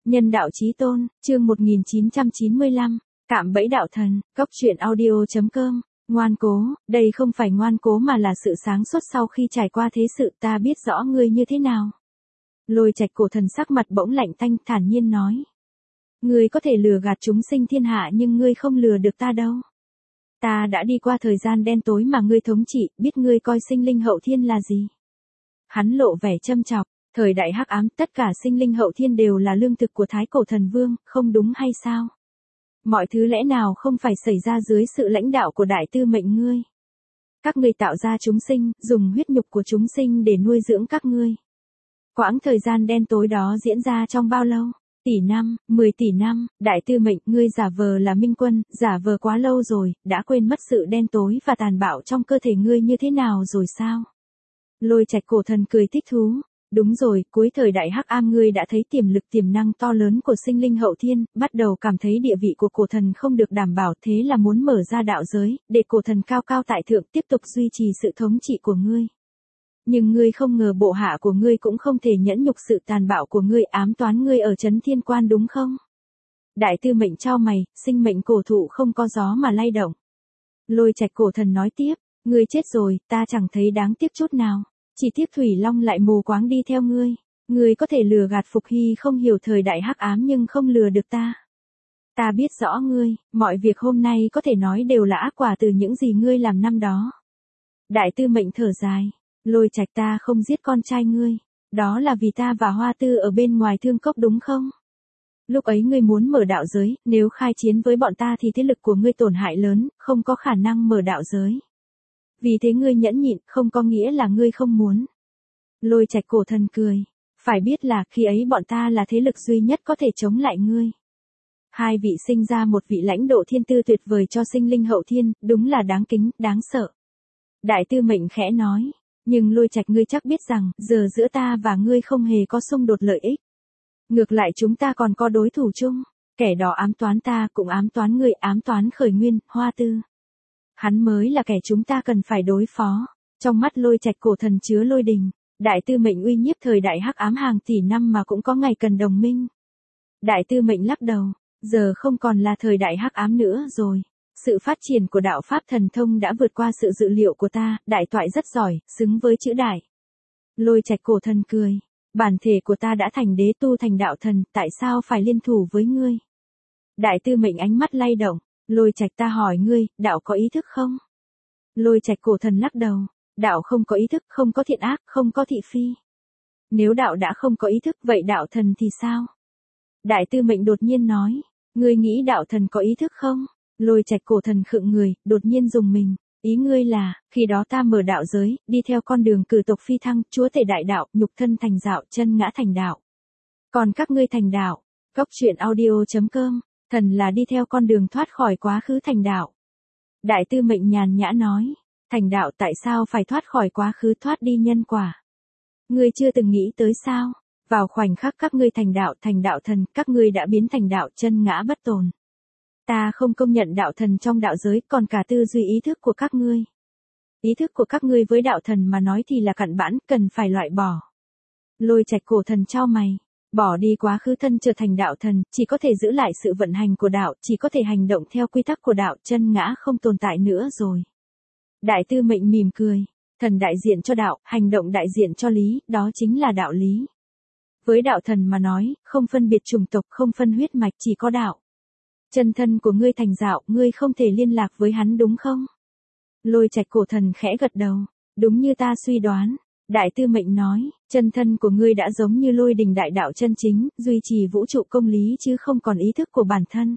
Nhân đạo chí tôn, chương 1995, cạm bẫy đạo thần, Cốc truyện audio.com, ngoan cố, đây không phải ngoan cố mà là sự sáng suốt sau khi trải qua thế sự ta biết rõ ngươi như thế nào. Lôi Trạch Cổ Thần sắc mặt bỗng lạnh tanh thản nhiên nói. Ngươi có thể lừa gạt chúng sinh thiên hạ nhưng ngươi không lừa được ta đâu. Ta đã đi qua thời gian đen tối mà ngươi thống trị, biết ngươi coi sinh linh hậu thiên là gì. Hắn lộ vẻ châm chọc. Thời đại hắc ám, tất cả sinh linh hậu thiên đều là lương thực của Thái Cổ Thần Vương, không đúng hay sao? Mọi thứ lẽ nào không phải xảy ra dưới sự lãnh đạo của đại tư mệnh ngươi? Các ngươi tạo ra chúng sinh, dùng huyết nhục của chúng sinh để nuôi dưỡng các ngươi. Quãng thời gian đen tối đó diễn ra trong bao lâu? Tỷ năm, 10 tỷ năm, đại tư mệnh, ngươi giả vờ là minh quân, giả vờ quá lâu rồi, đã quên mất sự đen tối và tàn bạo trong cơ thể ngươi như thế nào rồi sao? Lôi Trạch Cổ Thần cười thích thú. Đúng rồi, cuối thời đại hắc ám ngươi đã thấy tiềm lực tiềm năng to lớn của sinh linh hậu thiên, bắt đầu cảm thấy địa vị của cổ thần không được đảm bảo, thế là muốn mở ra đạo giới, để cổ thần cao cao tại thượng tiếp tục duy trì sự thống trị của ngươi. Nhưng ngươi không ngờ bộ hạ của ngươi cũng không thể nhẫn nhục sự tàn bạo của ngươi, ám toán ngươi ở trấn thiên quan đúng không? Đại tư mệnh chau mày, sinh mệnh cổ thụ không có gió mà lay động. Lôi Trạch Cổ Thần nói tiếp, ngươi chết rồi, ta chẳng thấy đáng tiếc chút nào. Chỉ tiếc Thủy Long lại mù quáng đi theo ngươi. Ngươi có thể lừa gạt Phục Hy không hiểu thời đại hắc ám nhưng không lừa được ta. Ta biết rõ ngươi, mọi việc hôm nay có thể nói đều là ác quả từ những gì ngươi làm năm đó. Đại tư mệnh thở dài, Lôi Trạch, ta không giết con trai ngươi. Đó là vì ta và Hoa Tư ở bên ngoài Thương Cốc đúng không? Lúc ấy ngươi muốn mở đạo giới, nếu khai chiến với bọn ta thì thế lực của ngươi tổn hại lớn, không có khả năng mở đạo giới. Vì thế ngươi nhẫn nhịn, không có nghĩa là ngươi không muốn. Lôi Trạch Cổ Thần cười. Phải biết là khi ấy bọn ta là thế lực duy nhất có thể chống lại ngươi. Hai vị sinh ra một vị lãnh độ thiên tư tuyệt vời cho sinh linh hậu thiên, đúng là đáng kính, đáng sợ. Đại tư mệnh khẽ nói. Nhưng Lôi Trạch, ngươi chắc biết rằng, giờ giữa ta và ngươi không hề có xung đột lợi ích. Ngược lại chúng ta còn có đối thủ chung. Kẻ đó ám toán ta cũng ám toán ngươi, ám toán Khởi Nguyên, Hoa Tư. Hắn mới là kẻ chúng ta cần phải đối phó. Trong mắt Lôi Trạch Cổ Thần chứa lôi đình. Đại tư mệnh uy nhiếp thời đại hắc ám hàng tỷ năm mà cũng có ngày cần đồng minh. Đại tư mệnh lắc đầu. Giờ không còn là thời đại hắc ám nữa rồi. Sự phát triển của đạo pháp thần thông đã vượt qua sự dự liệu của ta. Đại toại rất giỏi, xứng với chữ đại. Lôi Trạch Cổ Thần cười. Bản thể của ta đã thành đế tu thành đạo thần, tại sao phải liên thủ với ngươi? Đại tư mệnh ánh mắt lay động. Lôi Trạch, ta hỏi ngươi, đạo có ý thức không? Lôi Trạch Cổ Thần lắc đầu. Đạo không có ý thức, không có thiện ác, không có thị phi. Nếu đạo đã không có ý thức, vậy đạo thần thì sao? Đại tư mệnh đột nhiên nói. Ngươi nghĩ đạo thần có ý thức không? Lôi Trạch Cổ Thần khựng người, đột nhiên rùng mình. Ý ngươi là, khi đó ta mở đạo giới, đi theo con đường cử tộc phi thăng, chúa tể đại đạo, nhục thân thành đạo, chân ngã thành đạo. Còn các ngươi thành đạo. Cốc truyện audio.com, thần là đi theo con đường thoát khỏi quá khứ thành đạo. Đại tư mệnh nhàn nhã nói. Thành đạo tại sao phải thoát khỏi quá khứ, thoát đi nhân quả? Ngươi chưa từng nghĩ tới sao? Vào khoảnh khắc các ngươi thành đạo thần, các ngươi đã biến thành đạo chân ngã bất tồn. Ta không công nhận đạo thần trong đạo giới, còn cả tư duy ý thức của các ngươi. Ý thức của các ngươi với đạo thần mà nói thì là cặn bã, cần phải loại bỏ. Lôi Trạch Cổ Thần chau mày. Bỏ đi quá khứ thân trở thành đạo thần, chỉ có thể giữ lại sự vận hành của đạo, chỉ có thể hành động theo quy tắc của đạo, chân ngã không tồn tại nữa rồi. Đại tư mệnh mỉm cười. Thần đại diện cho đạo, hành động đại diện cho lý, đó chính là đạo lý. Với đạo thần mà nói, không phân biệt chủng tộc, không phân huyết mạch, chỉ có đạo. Chân thân của ngươi thành đạo, ngươi không thể liên lạc với hắn đúng không? Lôi Trạch Cổ Thần khẽ gật đầu. Đúng như ta suy đoán. Đại tư mệnh nói, chân thân của ngươi đã giống như lôi đình đại đạo chân chính, duy trì vũ trụ công lý chứ không còn ý thức của bản thân.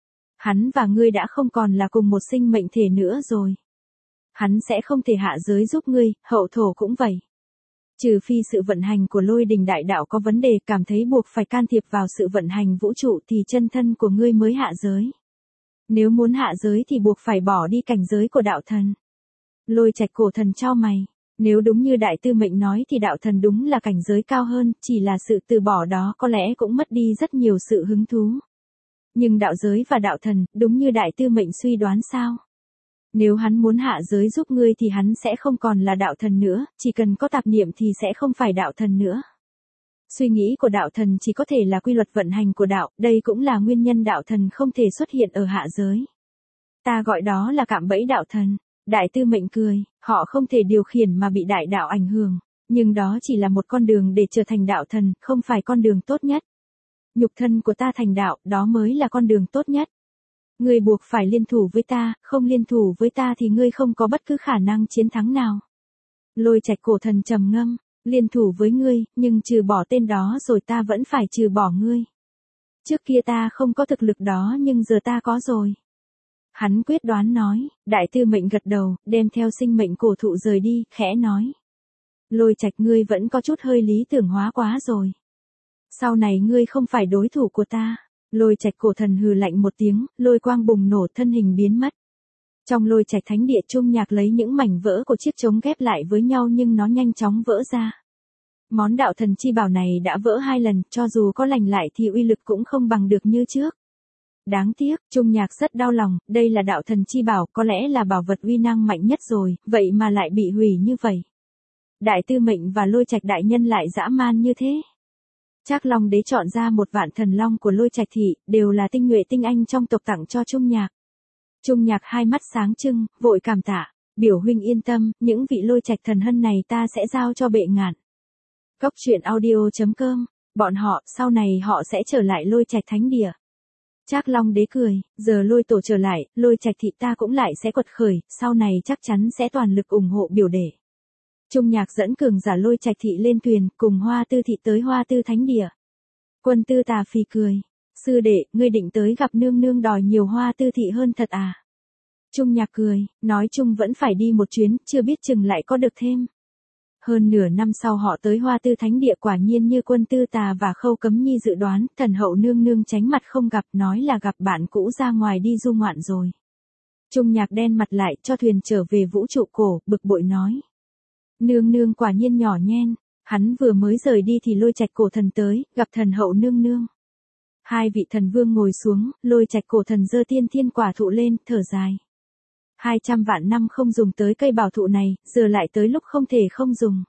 Hắn và ngươi đã không còn là cùng một sinh mệnh thể nữa rồi. Hắn sẽ không thể hạ giới giúp ngươi, hậu thổ cũng vậy. Trừ phi sự vận hành của lôi đình đại đạo có vấn đề, cảm thấy buộc phải can thiệp vào sự vận hành vũ trụ thì chân thân của ngươi mới hạ giới. Nếu muốn hạ giới thì buộc phải bỏ đi cảnh giới của đạo thần. Lôi Trạch Cổ Thần chau mày. Nếu đúng như đại tư mệnh nói thì đạo thần đúng là cảnh giới cao hơn, chỉ là sự từ bỏ đó có lẽ cũng mất đi rất nhiều sự hứng thú. Nhưng đạo giới và đạo thần, đúng như đại tư mệnh suy đoán sao? Nếu hắn muốn hạ giới giúp ngươi thì hắn sẽ không còn là đạo thần nữa, chỉ cần có tạp niệm thì sẽ không phải đạo thần nữa. Suy nghĩ của đạo thần chỉ có thể là quy luật vận hành của đạo, đây cũng là nguyên nhân đạo thần không thể xuất hiện ở hạ giới. Ta gọi đó là cạm bẫy đạo thần. Đại Tư Mệnh cười, họ không thể điều khiển mà bị đại đạo ảnh hưởng, nhưng đó chỉ là một con đường để trở thành đạo thần, không phải con đường tốt nhất. Nhục thân của ta thành đạo, đó mới là con đường tốt nhất. Ngươi buộc phải liên thủ với ta, không liên thủ với ta thì ngươi không có bất cứ khả năng chiến thắng nào. Lôi Trạch Cổ Thần trầm ngâm, liên thủ với ngươi, nhưng trừ bỏ tên đó rồi ta vẫn phải trừ bỏ ngươi. Trước kia ta không có thực lực đó nhưng giờ ta có rồi. Hắn quyết đoán nói, Đại Tư Mệnh gật đầu, đem theo sinh mệnh cổ thụ rời đi, khẽ nói. Lôi Trạch ngươi vẫn có chút hơi lý tưởng hóa quá rồi. Sau này ngươi không phải đối thủ của ta. Lôi Trạch Cổ Thần hừ lạnh một tiếng, lôi quang bùng nổ, thân hình biến mất. Trong Lôi Trạch Thánh Địa Trung Nhạc lấy những mảnh vỡ của chiếc trống ghép lại với nhau nhưng nó nhanh chóng vỡ ra. Món đạo thần chi bảo này đã vỡ 2 lần, cho dù có lành lại thì uy lực cũng không bằng được như trước. Đáng tiếc, Trung Nhạc rất đau lòng, đây là đạo thần chi bảo, có lẽ là bảo vật uy năng mạnh nhất rồi, vậy mà lại bị hủy như vậy. Đại Tư Mệnh và Lôi Trạch đại nhân lại dã man như thế. Trác Long Đế chọn ra 1 vạn thần long của Lôi Trạch thị, đều là tinh nhuệ tinh anh trong tộc tặng cho Trung Nhạc. Trung Nhạc hai mắt sáng trưng, vội cảm tạ, biểu huynh yên tâm, những vị Lôi Trạch thần hân này ta sẽ giao cho bệ ngạn. Cốc truyện audio.com, bọn họ, sau này họ sẽ trở lại Lôi Trạch Thánh Địa. Trác Long Đế cười, giờ Lôi tổ trở lại, Lôi Trạch thị ta cũng lại sẽ quật khởi, sau này chắc chắn sẽ toàn lực ủng hộ biểu đệ. Trung Nhạc dẫn cường giả Lôi Trạch thị lên thuyền, cùng Hoa Tư thị tới Hoa Tư Thánh Địa. Quân Tư Tà phì cười, sư đệ, ngươi định tới gặp nương nương đòi nhiều Hoa Tư thị hơn thật à? Trung Nhạc cười, nói chung vẫn phải đi một chuyến, chưa biết chừng lại có được thêm. Hơn nửa năm sau họ tới Hoa Tư Thánh Địa, quả nhiên như Quân Tư Tà và Khâu Cấm Nhi dự đoán, thần hậu nương nương tránh mặt không gặp, nói là gặp bạn cũ ra ngoài đi du ngoạn rồi. Trung Nhạc đen mặt lại, cho thuyền trở về vũ trụ cổ, bực bội nói. Nương nương quả nhiên nhỏ nhen, hắn vừa mới rời đi thì Lôi Trạch Cổ Thần tới, gặp thần hậu nương nương. 2 vị thần vương ngồi xuống, Lôi Trạch Cổ Thần giơ tiên thiên quả thụ lên, thở dài. 200 vạn năm không dùng tới cây bảo thụ này, giờ lại tới lúc không thể không dùng.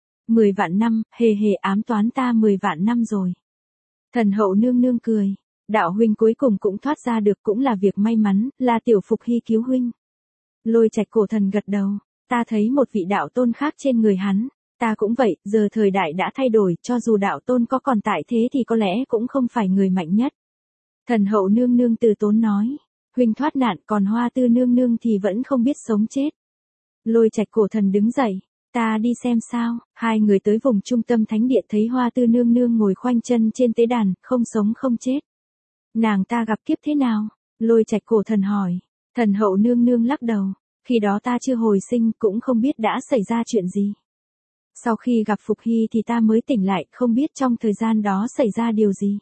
10 vạn năm, hề hề ám toán ta 10 vạn năm rồi. Thần hậu nương nương cười, đạo huynh cuối cùng cũng thoát ra được, cũng là việc may mắn, là tiểu Phục Hy cứu huynh. Lôi Trạch Cổ Thần gật đầu, ta thấy một vị đạo tôn khác trên người hắn, ta cũng vậy, giờ thời đại đã thay đổi, cho dù đạo tôn có còn tại thế thì có lẽ cũng không phải người mạnh nhất. Thần hậu nương nương từ tốn nói, huynh thoát nạn, còn Hoa Tư nương nương thì vẫn không biết sống chết. Lôi Trạch Cổ Thần đứng dậy, ta đi xem sao. 2 người tới vùng trung tâm thánh địa thấy Hoa Tư nương nương ngồi khoanh chân trên tế đàn, không sống không chết. Nàng ta gặp kiếp thế nào? Lôi Trạch Cổ Thần hỏi. Thần hậu nương nương lắc đầu, khi đó ta chưa hồi sinh, cũng không biết đã xảy ra chuyện gì. Sau khi gặp Phục Hy thì ta mới tỉnh lại, không biết trong thời gian đó xảy ra điều gì.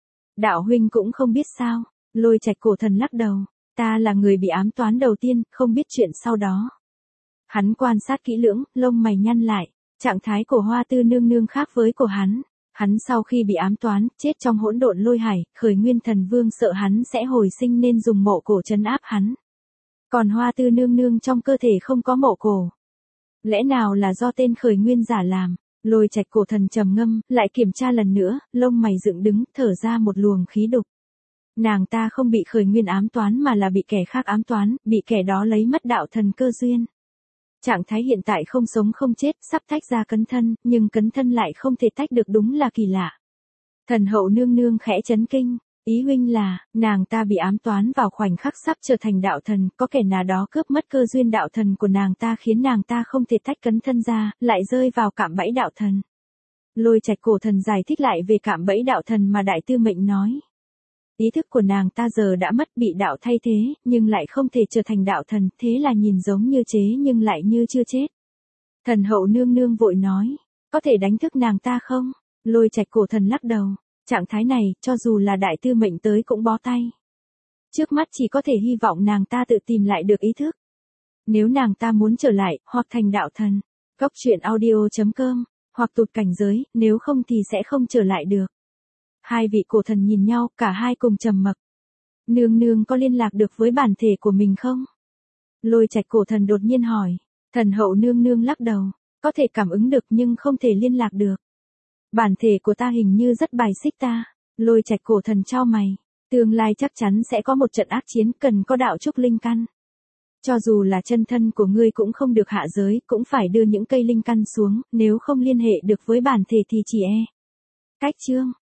Đạo huynh cũng không biết sao? Lôi Trạch Cổ Thần lắc đầu, ta là người bị ám toán đầu tiên, không biết chuyện sau đó. Hắn quan sát kỹ lưỡng, lông mày nhăn lại, trạng thái của Hoa Tư nương nương khác với của hắn. Hắn sau khi bị ám toán, chết trong hỗn độn lôi hải, Khởi Nguyên Thần Vương sợ hắn sẽ hồi sinh nên dùng mộ cổ trấn áp hắn. Còn Hoa Tư nương nương trong cơ thể không có mộ cổ. Lẽ nào là do tên Khởi Nguyên giả làm? Lôi Trạch Cổ Thần trầm ngâm, lại kiểm tra lần nữa, lông mày dựng đứng, thở ra một luồng khí đục. Nàng ta không bị Khởi Nguyên ám toán mà là bị kẻ khác ám toán, bị kẻ đó lấy mất đạo thần cơ duyên. Trạng thái hiện tại không sống không chết, sắp tách ra cấn thân, nhưng cấn thân lại không thể tách được, đúng là kỳ lạ. Thần hậu nương nương khẽ chấn kinh, ý huynh là, nàng ta bị ám toán vào khoảnh khắc sắp trở thành đạo thần, có kẻ nào đó cướp mất cơ duyên đạo thần của nàng ta khiến nàng ta không thể tách cấn thân ra, lại rơi vào cạm bẫy đạo thần. Lôi Trạch Cổ Thần giải thích lại về cạm bẫy đạo thần mà Đại Tư Mệnh nói. Ý thức của nàng ta giờ đã mất, bị đạo thay thế, nhưng lại không thể trở thành đạo thần, thế là nhìn giống như chế nhưng lại như chưa chết. Thần hậu nương nương vội nói, có thể đánh thức nàng ta không? Lôi Trạch Cổ Thần lắc đầu, trạng thái này, cho dù là Đại Tư Mệnh tới cũng bó tay. Trước mắt chỉ có thể hy vọng nàng ta tự tìm lại được ý thức. Nếu nàng ta muốn trở lại, hoặc thành đạo thần, cốc truyện audio.com, hoặc tụt cảnh giới, nếu không thì sẽ không trở lại được. 2 vị cổ thần nhìn nhau, cả hai cùng trầm mặc. Nương nương có liên lạc được với bản thể của mình không? Lôi Trạch Cổ Thần đột nhiên hỏi. Thần hậu nương nương lắc đầu, có thể cảm ứng được nhưng không thể liên lạc được. Bản thể của ta hình như rất bài xích ta. Lôi Trạch cổ thần chau mày. Tương lai chắc chắn sẽ có một trận ác chiến cần có đạo trúc linh căn. Cho dù là chân thân của ngươi cũng không được hạ giới, cũng phải đưa những cây linh căn xuống, nếu không liên hệ được với bản thể thì chỉ e. Cách chương.